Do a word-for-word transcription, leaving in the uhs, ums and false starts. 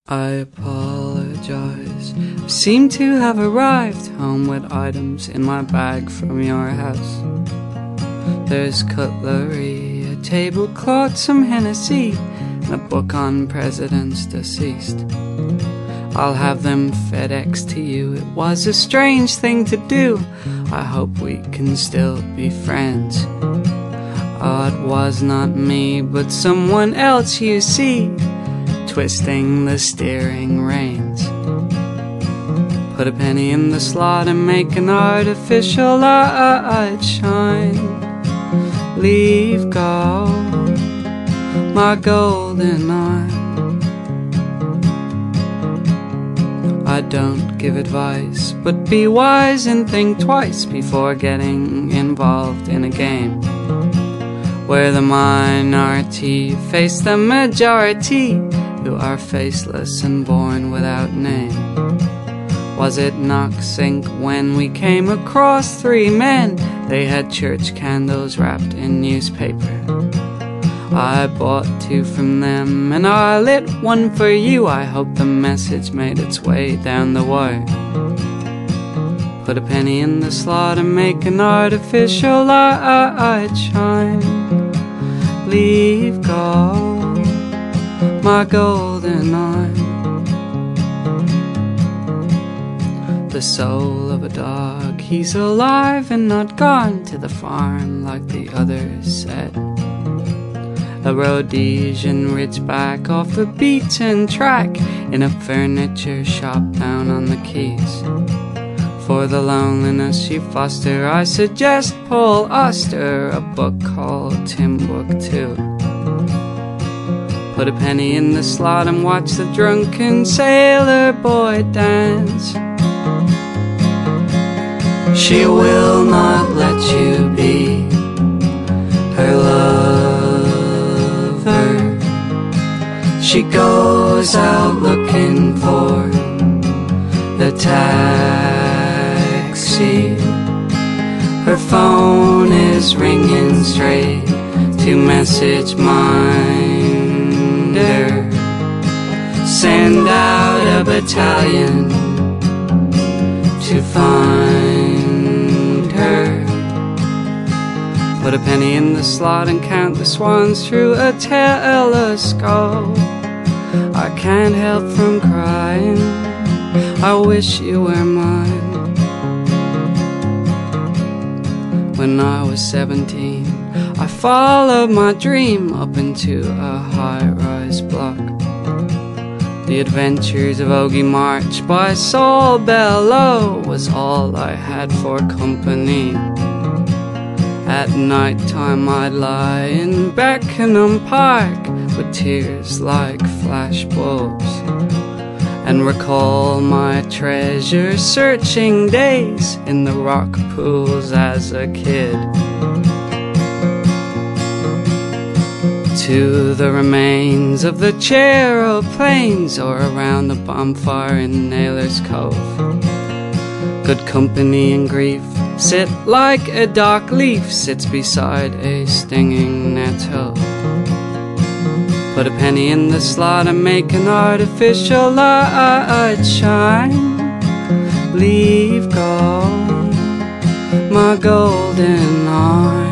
I apologize. I seem to have arrived home with items in my bag from your house. There's cutlery, a tablecloth, some Hennessy, and a book on presidents deceased. I'll have them FedEx to you. It was a strange thing to do. I hope we can still be friends. Oh, it was not me, but someone else, you see, twisting the steering reins. Put a penny in the slot and make an artificial light shine. Leave go my golden eye. I don't give advice, but be wise and think twice before getting involved in a game where the minority face the majority, who are faceless and born without name. Was it knock sink when we came across three men? They had church candles wrapped in newspaper. I bought two from them and I lit one for you. I hope the message made its way down the wire. Put a penny in the slot and make an artificial light shine. Leave go my golden eye. The soul of a dog, he's alive and not gone to the farm like the others said. A Rhodesian ridgeback off the beaten track in a furniture shop down on the Keys. For the loneliness you foster, I suggest Paul Auster, a book called Timbuktu. Put a penny in the slot and watch the drunken sailor boy dance. She will not let you be her lover. She goes out looking for the taxi. Her phone is ringing straight to message minder. Send out a battalion to find her. Put a penny in the slot and count the swans through a telescope. I can't help from crying, I wish you were mine. When I was seventeen, I followed my dream up into a high-rise block. The Adventures of Ogie March by Saul Bellow was all I had for company. At night time I'd lie in Beckenham Park with tears like flashbulbs and recall my treasure-searching days in the rock pools as a kid. To the remains of the Chero Plains or around the bonfire in Naylor's Cove. Good company and grief sit like a dock leaf sits beside a stinging nettle. Put a penny in the slot and make an artificial light shine. Leave go my golden eye.